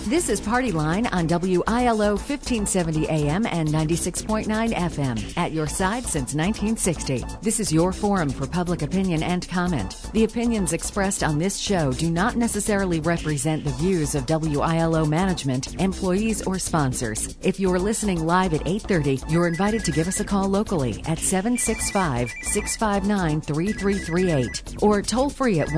This is Party Line on WILO 1570 AM and 96.9 FM. At your side since 1960. This is your forum for public opinion and comment. The opinions expressed on this show do not necessarily represent the views of WILO management, employees, or sponsors. If you are listening live at 8:30, you're invited to give us a call locally at 765-659-3338 or toll free at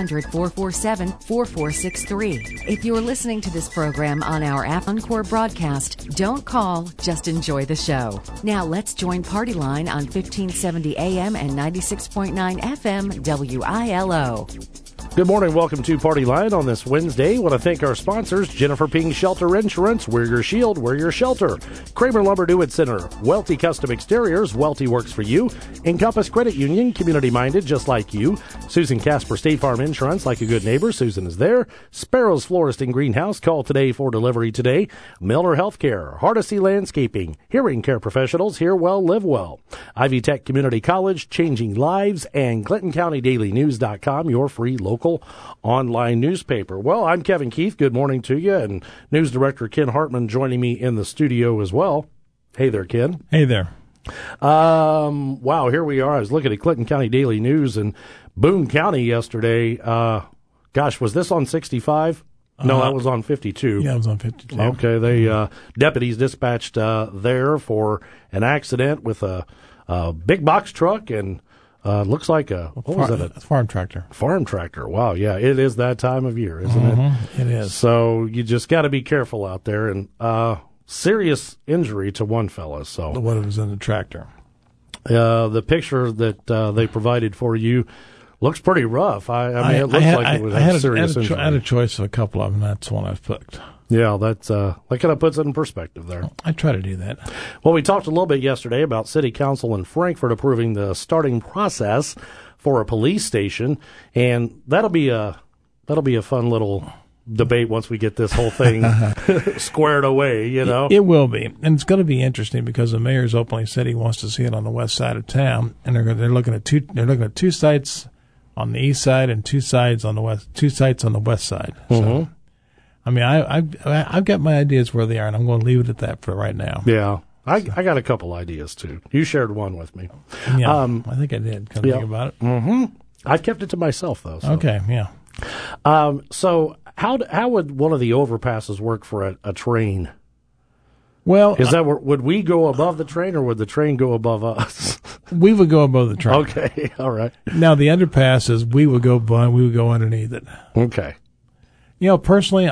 1-800-447-4463. If you're listening to this program on our app Encore broadcast, don't call, just enjoy the show. Now let's join Party Line on 1570 AM and 96.9 FM WILO. Good morning. Welcome to Party Line on this Wednesday. I want to thank our sponsors, Jennifer Ping Shelter Insurance, Wear Your Shield, Wear Your Shelter, Kramer Lumber Do It Center, Welty Custom Exteriors, Welty Works for You, Encompass Credit Union, community-minded just like you, Susan Casper State Farm Insurance, like a good neighbor, Susan is there, Sparrows Florist and Greenhouse, call today for delivery today, Miller Healthcare, Hardesty Landscaping, Hearing Care Professionals, Hear Well, Live Well, Ivy Tech Community College, Changing Lives, and ClintonCountyDailyNews.com, your free local online newspaper. Well, I'm Kevin Keith. Good morning to you. And News Director Ken Hartman joining me in the studio as well. Hey there, Ken. Hey there. Wow, here we are. I was looking at Clinton County Daily News and Boone County yesterday. Gosh, was this on 65? No, that was on 52. Yeah, it was on 52. Okay, they deputies dispatched there for an accident with a big box truck and looks like what was it? A farm tractor. Farm tractor. Wow, yeah, it is that time of year, isn't it? It is. So you just got to be careful out there, and serious injury to one fella. So what was in the tractor? The picture that they provided for you looks pretty rough. I mean, it looks like it was a serious injury. I had a choice of a couple of them. That's the one I picked. Yeah, that kind of puts it in perspective there. I try to do that. Well, we talked a little bit yesterday about City Council in Frankfort approving the starting process for a police station, and that'll be a fun little debate once we get this whole thing squared away. You know, it will be, and it's going to be interesting because the mayor's openly said he wants to see it on the west side of town, and they're looking at two sites on the east side and two sites on the west side. So, I mean, I've got my ideas where they are, and I'm going to leave it at that for right now. Yeah, I got a couple ideas too. You shared one with me. Yeah, I think I did. Come think about it. I've kept it to myself though. So. Okay, yeah. So how would one of the overpasses work for a train? Well, is that would we go above the train, or would the train go above us? We would go above the train. Okay, all right. Now the underpasses, we would go underneath it. Okay. You know, personally,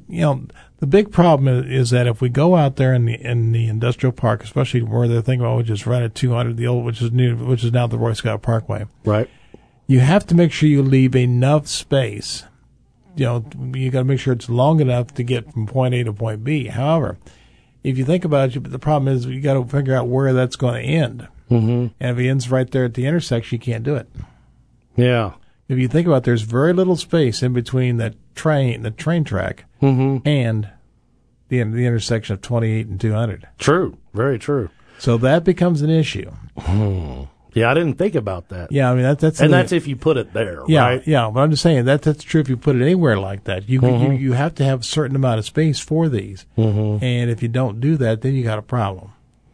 the big problem is that if we go out there in the industrial park, especially where they're thinking about, which is right at 200, the old, which is now the Roy Scott Parkway. Right. You have to make sure you leave enough space. You know, you got to make sure it's long enough to get from point A to point B. However, if you think about it, the problem is you got to figure out where that's going to end. And if it ends right there at the intersection, you can't do it. Yeah. If you think about it, there's very little space in between the train track, and the intersection of 28 and 200. True. Very true. So that becomes an issue. Yeah, I didn't think about that. Yeah, I mean that's if you put it there, right? Yeah, but I'm just saying that's true if you put it anywhere like that. You have to have a certain amount of space for these, and if you don't do that, then you got a problem.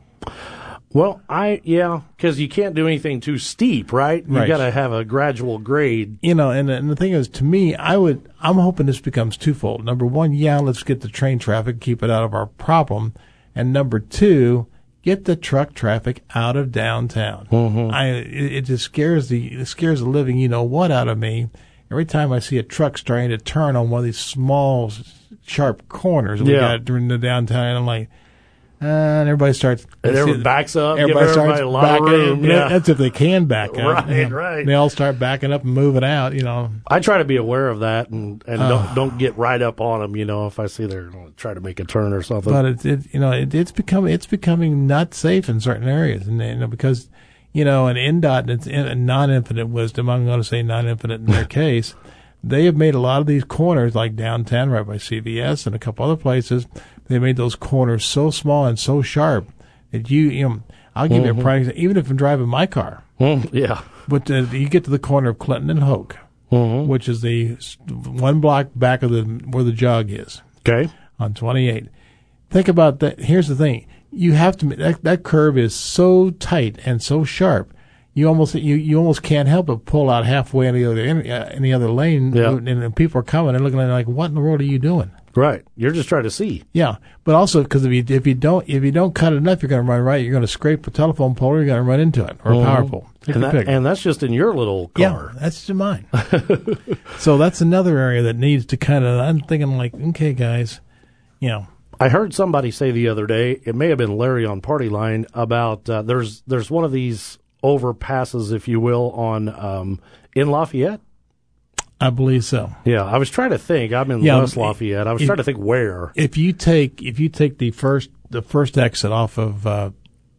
Well, because you can't do anything too steep, right? You got to have a gradual grade. You know, and the thing is, to me, I'm hoping this becomes twofold. Number one, let's get the train traffic, keep it out of our problem, and number two, get the truck traffic out of downtown. It just scares the living out of me every time I see a truck starting to turn on one of these small, sharp corners we got during the downtown, and I'm like. And everybody starts. And everybody backs up. Everybody starts a lot of room. Yeah. That's if they can back up. Right. They all start backing up and moving out. I try to be aware of that and don't get right up on them. If I see they're try to make a turn or something. But it's becoming not safe in certain areas, and because an NDOT, it's non-infinite wisdom. I'm going to say non-infinite in their case. They have made a lot of these corners, like downtown, right by CVS and a couple other places. They made those corners so small and so sharp that I'll give you a prime example. Even if I'm driving my car. Yeah. But you get to the corner of Clinton and Hoke, which is the one block back of where the jog is. Okay. on 28. Think about that. Here's the thing. You have to, that curve is so tight and so sharp. You almost can't help but pull out halfway in the other lane. Yeah. And people are coming and looking at it like, what in the world are you doing? Right. You're just trying to see. Yeah. But also, because if you don't cut it enough, you're going to run right. You're going to scrape a telephone pole, or you're going to run into it, or a power pole. And that's just in your little car. Yeah, that's in mine. So that's another area that needs to kind of, I'm thinking like, okay, guys, you know. I heard somebody say the other day, it may have been Larry on Party Line, about there's one of these overpasses, if you will, on in Lafayette. I believe so. Yeah, I was trying to think. I'm in West Lafayette. I was trying to think where. If you take the first exit off of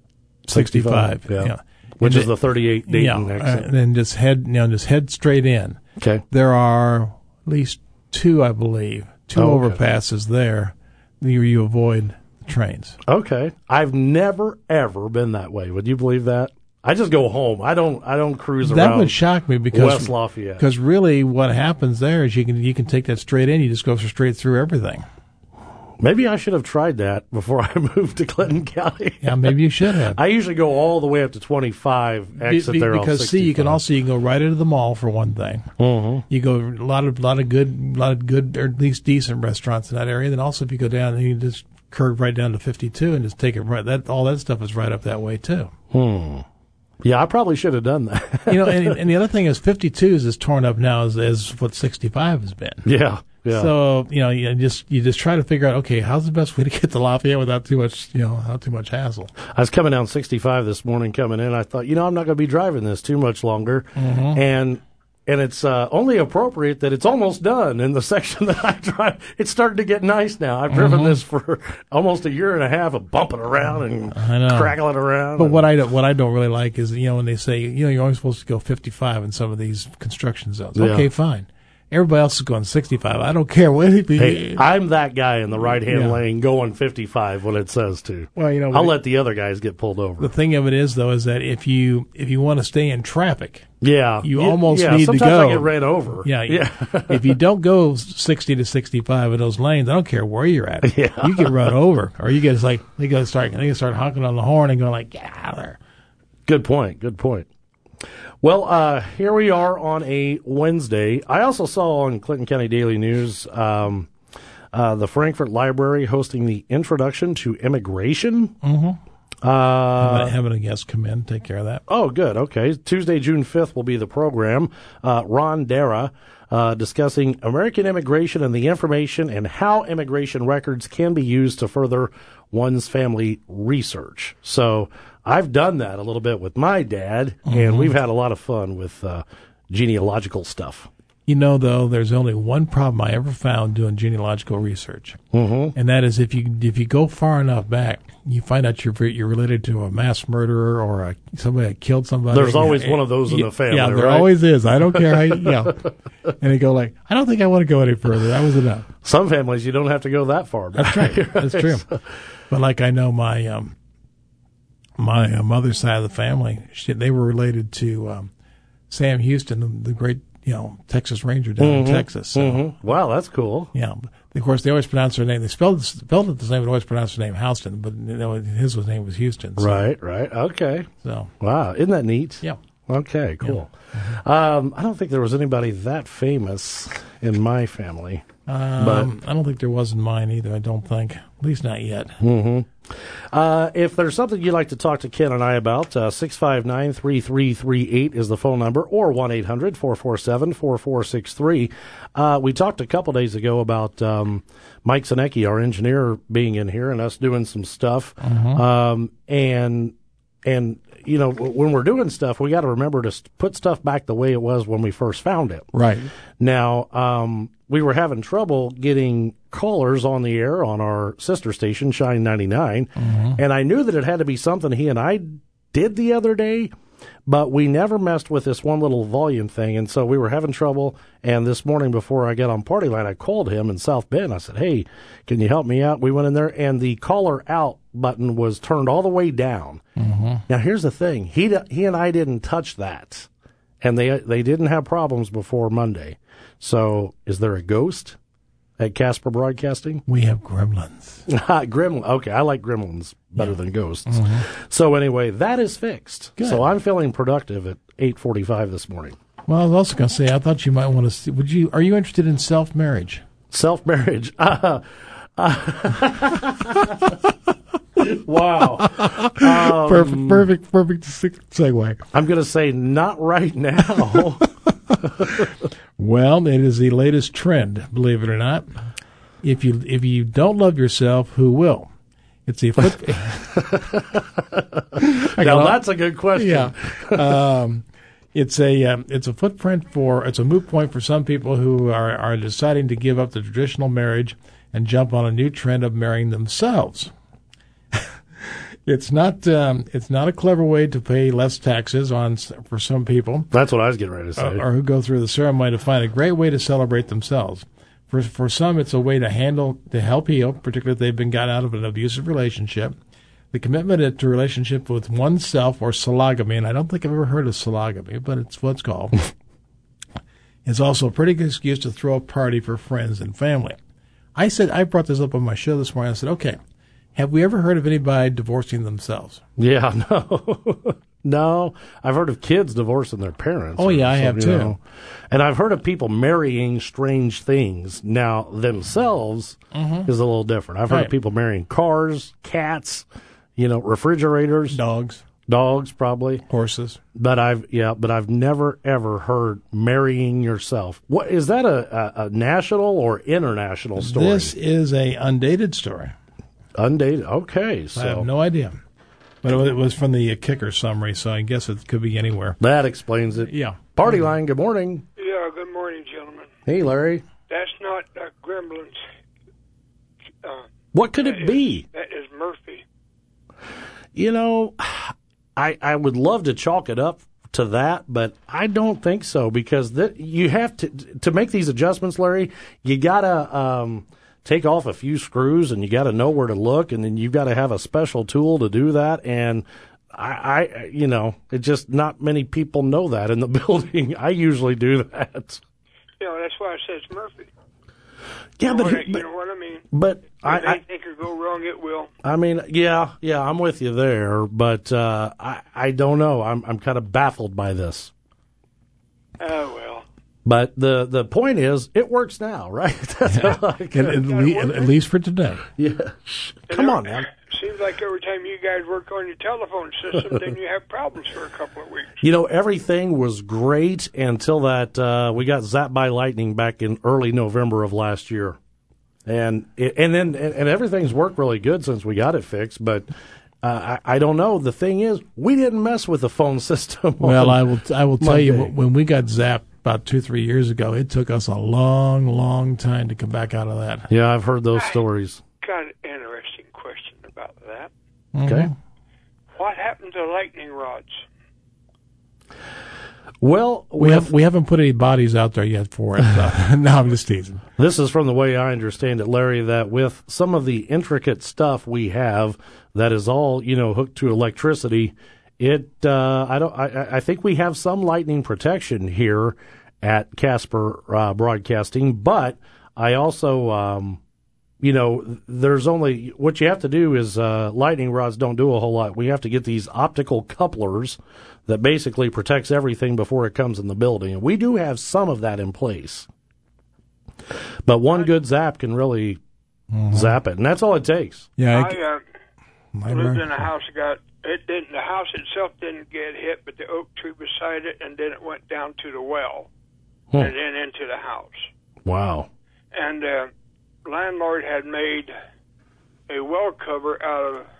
65, yeah. Which is the 38 Dayton exit, and then just head straight in. Okay. There are at least two, I believe, overpasses there. You avoid the trains. Okay. I've never ever been that way. Would you believe that? I just go home. I don't cruise around. That would shock me because West Lafayette. Because really, what happens there is you can take that straight in. You just go straight through everything. Maybe I should have tried that before I moved to Clinton County. Yeah, maybe you should have. I usually go all the way up to 25, exit there on 65. Because see, you can go right into the mall for one thing. Mm-hmm. You go a lot of good, or at least decent restaurants in that area. Then also, if you go down, and you just curve right down to 52 and just take it right. All that stuff is right up that way too. Yeah, I probably should have done that. And the other thing is 52 is as torn up now as what 65 has been. Yeah. Yeah. So, you just try to figure out, okay, how's the best way to get to Lafayette without too much hassle. I was coming down 65 this morning coming in. I thought, I'm not going to be driving this too much longer. Mm-hmm. And it's only appropriate that it's almost done in the section that I drive. It's starting to get nice now. I've driven this for almost a year and a half of bumping around and crackling around. But what I don't really like is, when they say, you're only supposed to go 55 in some of these construction zones. Yeah. Okay, fine. Everybody else is going 65. I don't care what it be. Hey, I'm that guy in the right-hand lane going 55 when it says to. Well, I'll let the other guys get pulled over. The thing of it is, though, is that if you want to stay in trappic, you almost need to go. Sometimes I get ran over. Yeah. If you don't go 60 to 65 in those lanes, I don't care where you're at. Yeah. You get run over, or you get they got to start honking on the horn and going like, get out of there. Good point. Well, here we are on a Wednesday. I also saw on Clinton County Daily News the Frankfurt Library hosting the Introduction to Immigration. Mm-hmm. Having a guest come in, take care of that. Oh, good. Okay. Tuesday, June 5th will be the program. Ron Dara discussing American immigration and the information and how immigration records can be used to further one's family research. So I've done that a little bit with my dad, and we've had a lot of fun with genealogical stuff. Though, there's only one problem I ever found doing genealogical research, and that is if you go far enough back, you find out you're related to a mass murderer or somebody that killed somebody. There's always one of those in the family, yeah, there right? always is. I don't care how and they go like, I don't think I want to go any further. That was enough. Some families, you don't have to go that far back. That's right. That's true. But like I know my mother's side of the family, they were related to Sam Houston, the great Texas Ranger down in Texas. So, wow, that's cool. Yeah. Of course, they always pronounce their name. They spelled it the same, but always pronounce their name Houston, but his name was Houston. So. Right. Okay. So. Wow, isn't that neat? Yeah. Okay, cool. Yeah. I don't think there was anybody that famous in my family. But I don't think there was in mine either, I don't think. At least not yet. Mm-hmm. If there's something you'd like to talk to Ken and I about, 659-3338 is the phone number, or 1-800-447-4463. We talked a couple days ago about Mike Zanecki, our engineer, being in here and us doing some stuff. And when we're doing stuff, we got to remember to put stuff back the way it was when we first found it. Right. Now, we were having trouble getting callers on the air on our sister station, Shine 99, and I knew that it had to be something he and I did the other day, but we never messed with this one little volume thing, and so we were having trouble, and this morning before I got on Party Line, I called him in South Bend. I said, hey, can you help me out? We went in there, and the caller out button was turned all the way down. Now, here's the thing. He and I didn't touch that, and they didn't have problems before Monday. So is there a ghost? at Casper Broadcasting? We have gremlins. Gremlin. Okay, I like gremlins better than ghosts. So anyway, that is fixed. Good. So I'm feeling productive at 8:45 this morning. Well, I was also going to say, I thought you might want to see, are you interested in self-marriage? Self-marriage. Wow. Perfect segue. I'm going to say not right now. Well, it is the latest trend, believe it or not. If you don't love yourself, who will? It's a foot. Now that's a good question. Yeah. It's a footprint it's a moot point for some people who are deciding to give up the traditional marriage and jump on a new trend of marrying themselves. It's not a clever way to pay less taxes for some people. That's what I was getting ready to say. Or who go through the ceremony to find a great way to celebrate themselves. For some, it's a way to help heal, particularly if they've been gotten out of an abusive relationship. The commitment to relationship with oneself, or sologamy, and I don't think I've ever heard of sologamy, but it's what it's called, is also a pretty good excuse to throw a party for friends and family. I brought this up on my show this morning. I said, okay, have we ever heard of anybody divorcing themselves? Yeah, no. No, I've heard of kids divorcing their parents. Oh, yeah, I have too. Know. And I've heard of people marrying strange things. Now, themselves is a little different. I've heard of people marrying cars, cats, refrigerators. Dogs, probably. Horses. But I've never, ever heard marrying yourself. What is that a national or international story? This is a undated story. Undated, okay. So I have no idea. But it was from the Kicker summary, so I guess it could be anywhere. That explains it. Yeah. Party line, good morning. Yeah, good morning, gentlemen. Hey, Larry. That's not Gremlins. What could it be? That is Murphy. I would love to chalk it up to that, but I don't think so, because you have to make these adjustments, Larry, you got to take off a few screws, and you got to know where to look, and then you've got to have a special tool to do that. And it's just not many people know that in the building. I usually do that. That's why I said it's Murphy. Yeah, you know what I mean? But I think it go wrong, it will. I mean, yeah, I'm with you there, but I don't know. I'm kind of baffled by this. Oh, well. But the point is, it works now, right? At least for today. Yeah. Come on, man. Seems like every time you guys work on your telephone system, then you have problems for a couple of weeks. Everything was great until that we got zapped by lightning back in early November of last year, and then everything's worked really good since we got it fixed. But I don't know. The thing is, we didn't mess with the phone system. Well, I will tell you, when we got zapped about 2-3 years ago, it took us a long, long time to come back out of that. Yeah, I've heard those stories. Got an interesting question about that. Okay. What happened to lightning rods? Well, we haven't put any bodies out there yet for it. No, I'm just teasing. This is from the way I understand it, Larry, that with some of the intricate stuff we have that is all, hooked to electricity, I think we have some lightning protection here at Casper Broadcasting, but I also, there's only, what you have to do is, lightning rods don't do a whole lot. We have to get these optical couplers that basically protects everything before it comes in the building. And we do have some of that in place. But one good zap can really zap it, and that's all it takes. Yeah. I lived in a house, the house itself didn't get hit, but the oak tree beside it, and then it went down to the well, and then into the house. Wow. And landlord had made a well cover out of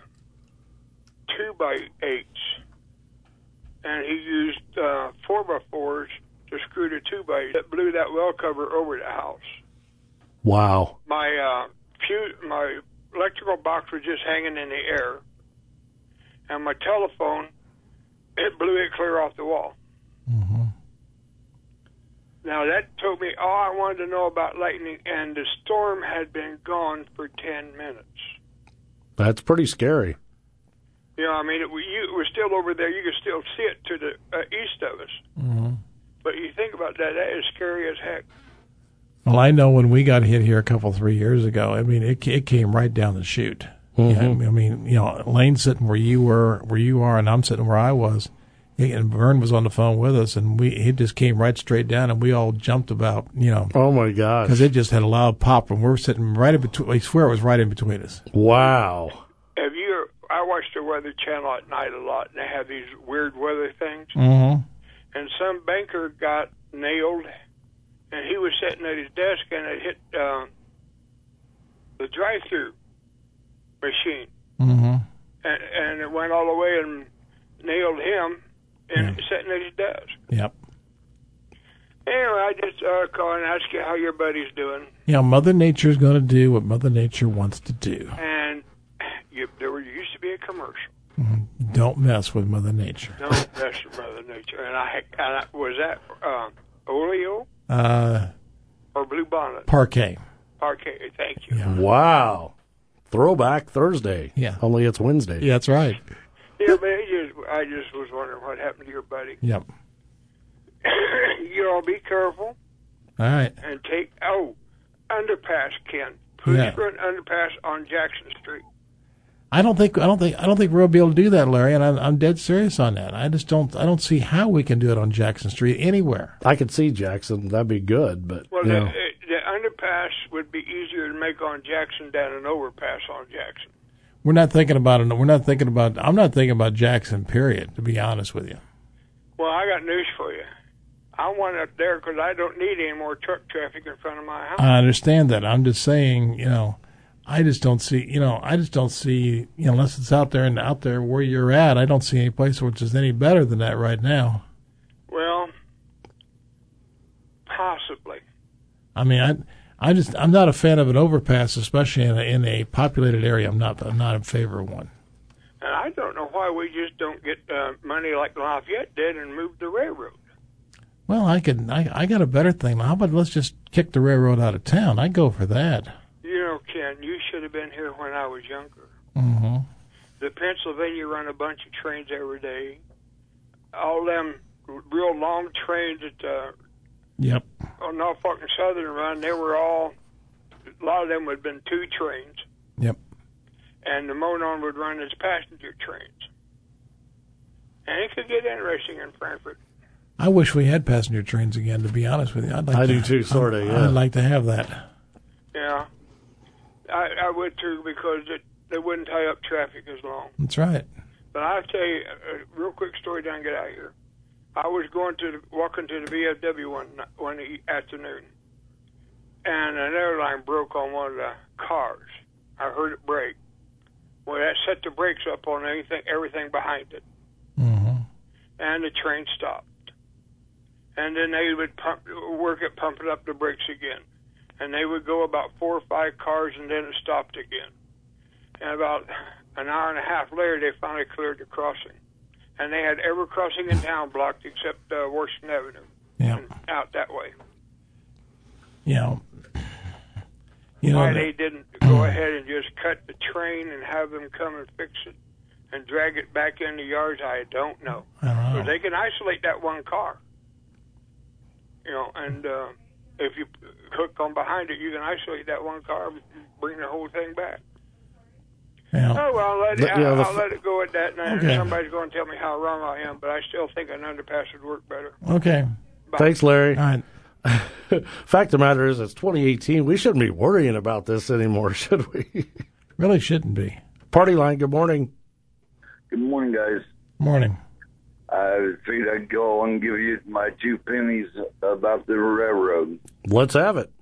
2x8s, and he used 4x4s to screw the 2x8 that blew that well cover over the house. Wow. My electrical box was just hanging in the air, and my telephone, it blew it clear off the wall. Mm-hmm. Now, that told me all I wanted to know about lightning, and the storm had been gone for 10 minutes. That's pretty scary. It was still over there. You could still see it to the east of us. Mm-hmm. But you think about that, that is scary as heck. Well, I know when we got hit here 3 years ago, I mean, it came right down the chute. Mm-hmm. I mean, Lane's sitting where you are, and I'm sitting where I was. And Vern was on the phone with us, and it just came right straight down, and we all jumped about, Oh, my gosh. Because it just had a loud pop, and we're sitting right in between. I swear it was right in between us. Wow. I watch the Weather Channel at night a lot, and they have these weird weather things. Mm-hmm. And some banker got nailed, and he was sitting at his desk, and it hit the drive-through machine. Mm-hmm. And it went all the way and nailed him. And sitting at his desk. Yep. Anyway, I just call and ask you how your buddy's doing. Yeah, Mother Nature's going to do what Mother Nature wants to do. And there used to be a commercial. Mm-hmm. Don't mess with Mother Nature. Don't mess with Mother Nature. And I was that Oleo? Or Blue Bonnet? Parquet. Parquet, thank you. Yeah. Wow. Throwback Thursday. Yeah. Only it's Wednesday. Yeah, that's right. Yeah, but I just was wondering what happened to your buddy. Yep. You all be careful. All right. And take underpass, Ken. Please put an underpass on Jackson Street. I don't think we'll be able to do that, Larry, and I'm dead serious on that. I don't see how we can do it on Jackson Street anywhere. I could see Jackson. That'd be good, but the underpass would be easier to make on Jackson than an overpass on Jackson. I'm not thinking about Jackson, period, to be honest with you. Well, I got news for you. I want it there because I don't need any more truck traffic in front of my house. I understand that. I'm just saying, I just don't see, unless it's out there where you're at, I don't see any place which is any better than that right now. Well, possibly. I mean, I'm not a fan of an overpass, especially in a populated area. I'm not in favor of one. And I don't know why we just don't get money like Lafayette did and move the railroad. Well, I got a better thing. How about let's just kick the railroad out of town? I'd go for that. Ken, you should have been here when I was younger. Mm-hmm. The Pennsylvania run a bunch of trains every day. All them real long trains at Yep. on Norfolk and Southern run, a lot of them would have been 2 trains. Yep. And the Monon would run as passenger trains. And it could get interesting in Frankfort. I wish we had passenger trains again, to be honest with you. I do too, sort of, yeah. I'd like to have that. Yeah. I would too, because they wouldn't tie up traffic as long. That's right. But I'll tell you a real quick story, then get out of here. I was walking to the VFW one afternoon, and an airline broke on one of the cars. I heard it break. Well, that set the brakes up on everything behind it. Mm-hmm. And the train stopped. And then they would work at pumping up the brakes again. And they would go about 4 or 5 cars, and then it stopped again. And about an hour and a half later, they finally cleared the crossing. And they had every crossing in town blocked except Washington Avenue. Yeah. Out that way. Why they didn't go ahead and just cut the train and have them come and fix it and drag it back in the yards, I don't know. But they can isolate that one car. And if you hook on behind it, you can isolate that one car and bring the whole thing back. Yeah. Oh, well, I'll let it go at that. And somebody's going to tell me how wrong I am, but I still think an underpass would work better. Okay. Bye. Thanks, Larry. All right. Fact of the matter is, it's 2018. We shouldn't be worrying about this anymore, should we? Really shouldn't be. Party line, good morning. Good morning, guys. Morning. I figured I'd go and give you my 2 pennies about the railroad. Let's have it.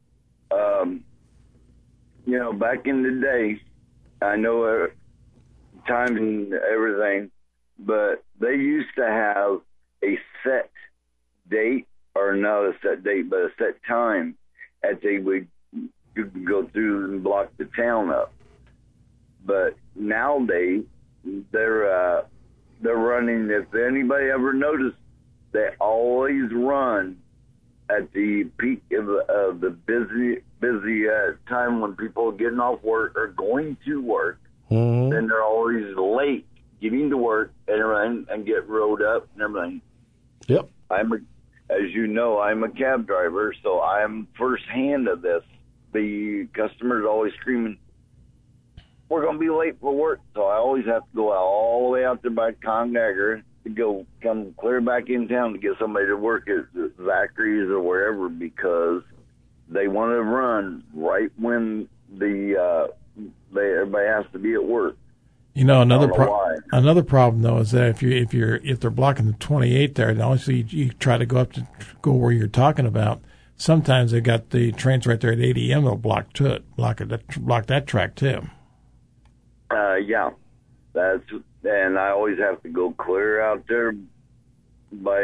Back in the day, I know time and everything, but they used to have a set date, or not a set date, but a set time that they would go through and block the town up. But nowadays, they're running, if anybody ever noticed, they always run at the peak of the busy time when people are getting off work or going to work. Mm-hmm. Then they're always late getting to work and get rode up and everything. Yep. as you know, I'm a cab driver, so I'm firsthand of this. The customers always screaming, "We're going to be late for work." So I always have to go out all the way out there by Conagher to come clear back in town to get somebody to work at Zachary's or wherever, because they want to run right when everybody has to be at work. You know, another problem though is that if they're blocking the 28 there, and obviously you try to go where you're talking about. Sometimes they got the trains right there at 8 a.m. They'll block that track too. Yeah, and I always have to go clear out there by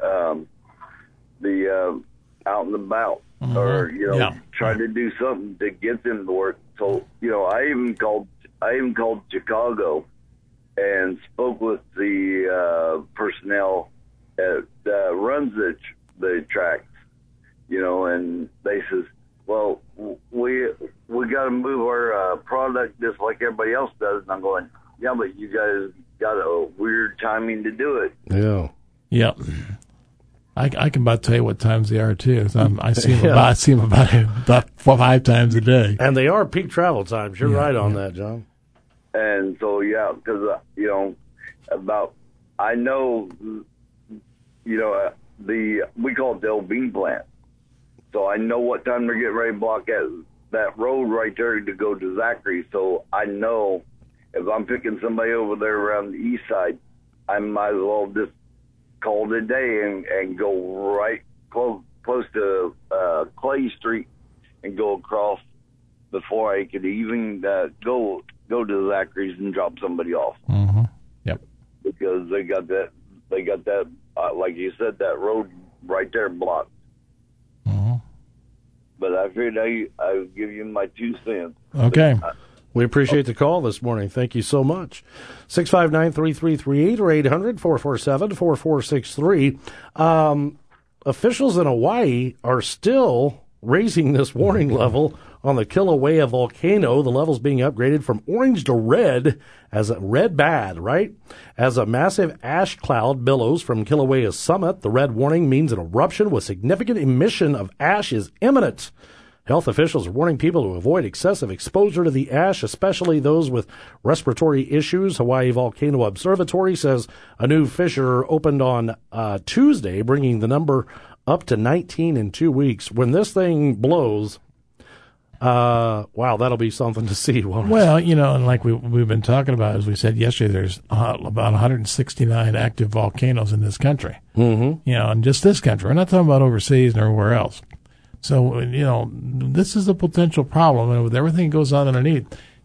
the out and about, or try to do something to get them to work. So I even called Chicago and spoke with the personnel that runs the tracks, and they says, "Well, we got to move our product just like everybody else does." And I'm going, "Yeah, but you guys got a weird timing to do it." Yeah. Yeah. I can about tell you what times they are too. I see them about 5 times a day. And they are peak travel times. You're right on that, John. And so because I know we call it the old bean plant. So I know what time they're getting ready to block that road right there to go to Zachary. So I know if I'm picking somebody over there around the east side, I might as well just call it a day and go right close to Clay Street and go across before I could even go to Zachary's and drop somebody off. Mm-hmm. Yep. Because they got that like you said, that road right there blocked. Mm-hmm. But I figured I would give you my 2 cents. Okay. We appreciate the call this morning. Thank you so much. 659-3338 or 800-447-4463. Officials in Hawaii are still raising this warning level on the Kilauea volcano. The level's being upgraded from orange to red, as a red bad, right? As a massive ash cloud billows from Kilauea's summit, the red warning means an eruption with significant emission of ash is imminent. Health officials are warning people to avoid excessive exposure to the ash, especially those with respiratory issues. Hawaii Volcano Observatory says a new fissure opened on Tuesday, bringing the number up to 19 in 2 weeks. When this thing blows, wow, that'll be something to see, won't it? Well, and like we've been talking about, as we said yesterday, there's about 169 active volcanoes in this country. Mm-hmm. In just this country. We're not talking about overseas and everywhere else. So, this is a potential problem, and with everything that goes on underneath,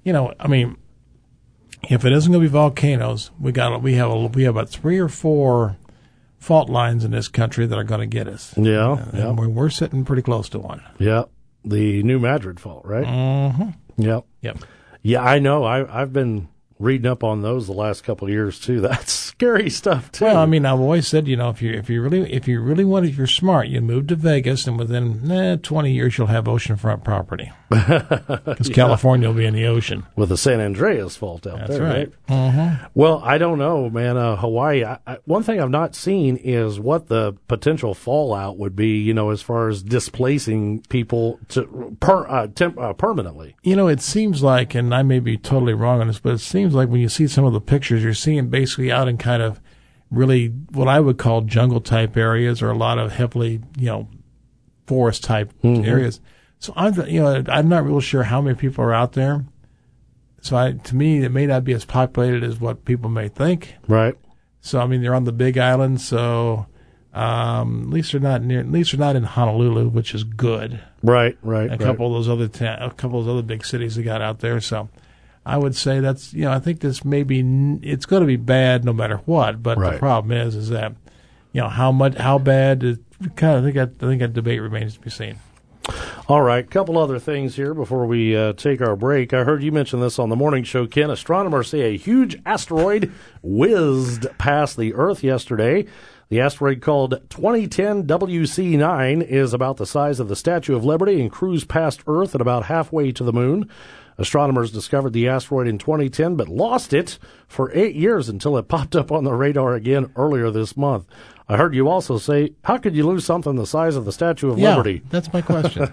if it isn't going to be volcanoes, we have about 3 or 4 fault lines in this country that are going to get us. Yeah. And we're sitting pretty close to one. Yeah. The New Madrid fault, right? Mm-hmm. Yep. Yeah, I know. I've been reading up on those the last couple of years too. That's scary stuff too. Well, I've always said, if you're smart, you move to Vegas, and within 20 years you'll have oceanfront property. Because California will be in the ocean with the San Andreas fault out there. That's right. Mm-hmm. Well, I don't know, man. Hawaii. One thing I've not seen is what the potential fallout would be. As far as displacing people to permanently. It seems like, and I may be totally wrong on this, but it seems like when you see some of the pictures, you're seeing basically out in kind of really what I would call jungle type areas, or a lot of heavily, forest type areas. So I'm not real sure how many people are out there. So to me, it may not be as populated as what people may think. Right. So they're on the Big Island, so at least they're not in Honolulu, which is good. Right. A couple of those other big cities they got out there. So I would say that's I think this it's going to be bad no matter what. But the problem is that how bad is I think that debate remains to be seen. All right, couple other things here before we take our break. I heard you mention this on the morning show, Ken. Astronomers say a huge asteroid whizzed past the Earth yesterday. The asteroid called 2010 WC9 is about the size of the Statue of Liberty and cruised past Earth at about halfway to the moon. Astronomers discovered the asteroid in 2010 but lost it for 8 years until it popped up on the radar again earlier this month. I heard you also say, how could you lose something the size of the Statue of Liberty? That's my question.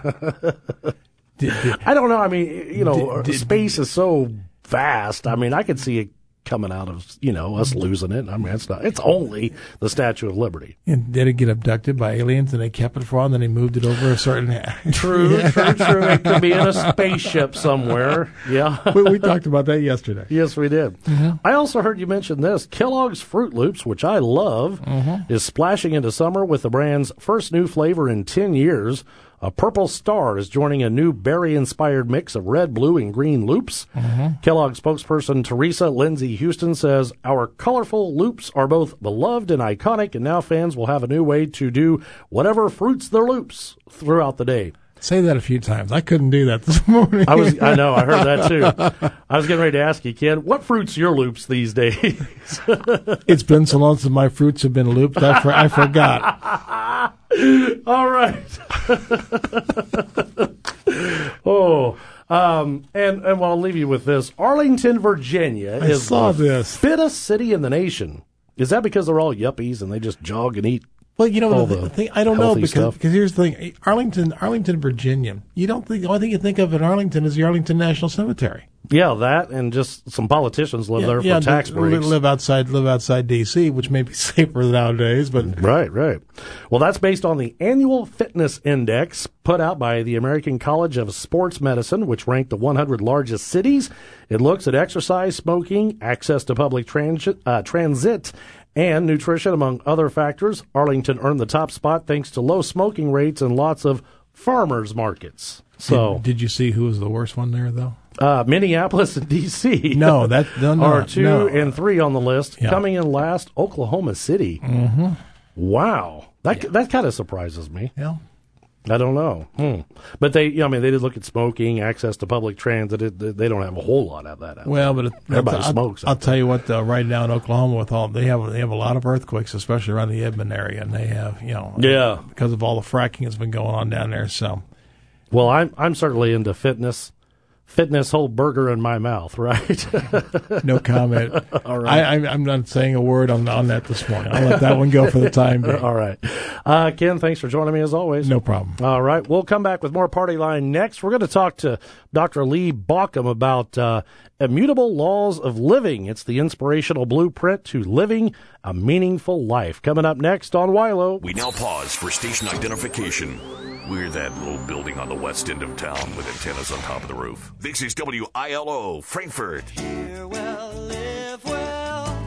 I don't know. I mean, space is so vast. I mean, I could see it coming out of, us losing it. I mean, it's only the Statue of Liberty. And did it get abducted by aliens and they kept it for a while and then they moved it over a certain... True. It could be in a spaceship somewhere. Yeah. We talked about that yesterday. Yes, we did. Mm-hmm. I also heard you mention this. Kellogg's Fruit Loops, which I love, is splashing into summer with the brand's first new flavor in 10 years. A purple star is joining a new berry-inspired mix of red, blue, and green loops. Kellogg spokesperson Teresa Lindsay Houston says, our colorful loops are both beloved and iconic, and now fans will have a new way to do whatever fruits their loops throughout the day. Say that a few times. I couldn't do that this morning. I know. I heard that too. I was getting ready to ask you, Ken, what fruits your loops these days? It's been so long since my fruits have been looped. I forgot. All right. And I'll leave you with this. Arlington, Virginia is the fittest city in the nation. Is that because they're all yuppies and they just jog and eat? Well, the thing, I don't know, because here's the thing. Arlington, Virginia. The only thing you think of in Arlington is the Arlington National Cemetery. Yeah, that and just some politicians live there for tax breaks. Live outside D.C., which may be safer nowadays. But Right. Well, that's based on the annual fitness index put out by the American College of Sports Medicine, which ranked the 100 largest cities. It looks at exercise, smoking, access to public transit, and nutrition, among other factors. Arlington earned the top spot thanks to low smoking rates and lots of farmers markets. So, did you see who was the worst one there, though? Minneapolis and D.C. are 2 and 3 on the list. Yeah. Coming in last, Oklahoma City. Mm-hmm. Wow, that kind of surprises me. Yeah. I don't know. But they did look at smoking, access to public transit. They don't have a whole lot of that. Well, but everybody smokes. I'll tell you what, right now in Oklahoma, they have a lot of earthquakes, especially around the Edmond area, and they have because of all the fracking that's been going on down there. So, well, I'm certainly into fitness. Fitness, whole burger in my mouth, right? No comment. All right. I'm not saying a word on that this morning. I'll let that one go for the time being. All right. Ken, thanks for joining me as always. No problem. All right. We'll come back with more Party Line next. We're going to talk to Dr. Lee Baucom about Immutable Laws of Living. It's the inspirational blueprint to living a meaningful life. Coming up next on WILO. We now pause for station identification. We're that little building on the west end of town with antennas on top of the roof. This is WILO, Frankfurt. Hear well, live well.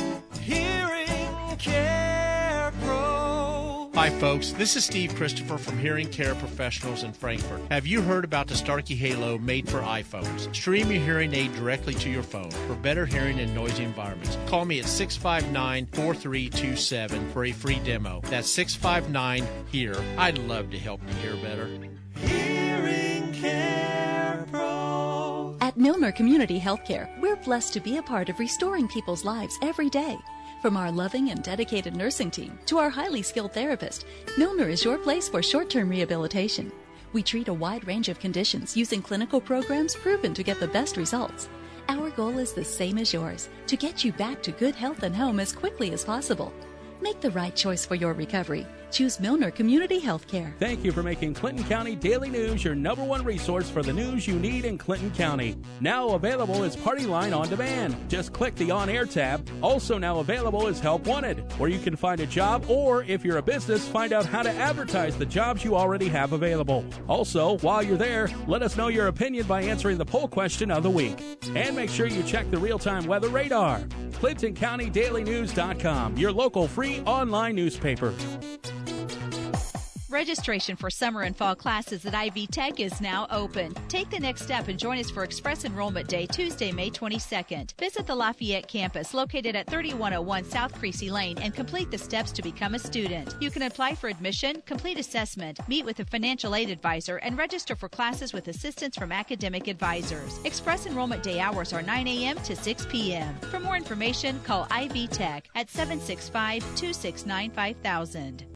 Hearing Care Pro. Hi, folks. This is Steve Christopher from Hearing Care Professionals in Frankfurt. Have you heard about the Starkey Halo made for iPhones? Stream your hearing aid directly to your phone for better hearing in noisy environments. Call me at 659-4327 for a free demo. That's 659-HEAR. I'd love to help you hear better. Hearing Care Pro. At Milner Community Healthcare, we're blessed to be a part of restoring people's lives every day. From our loving and dedicated nursing team to our highly skilled therapist, Milner is your place for short-term rehabilitation. We treat a wide range of conditions using clinical programs proven to get the best results. Our goal is the same as yours, to get you back to good health and home as quickly as possible. Make the right choice for your recovery. Choose Milner Community Healthcare. Thank you for making Clinton County Daily News your #1 resource for the news you need in Clinton County. Now available is Party Line On Demand. Just click the On Air tab. Also now available is Help Wanted, where you can find a job, or if you're a business, find out how to advertise the jobs you already have available. Also, while you're there, let us know your opinion by answering the poll question of the week. And make sure you check the real-time weather radar. ClintonCountyDailyNews.com, your local free online newspaper. Registration for summer and fall classes at Ivy Tech is now open. Take the next step and join us for Express Enrollment Day, Tuesday, May 22nd. Visit the Lafayette campus located at 3101 South Creasy Lane and complete the steps to become a student. You can apply for admission, complete assessment, meet with a financial aid advisor, and register for classes with assistance from academic advisors. Express Enrollment Day hours are 9 a.m. to 6 p.m. For more information, call Ivy Tech at 765-269-5000.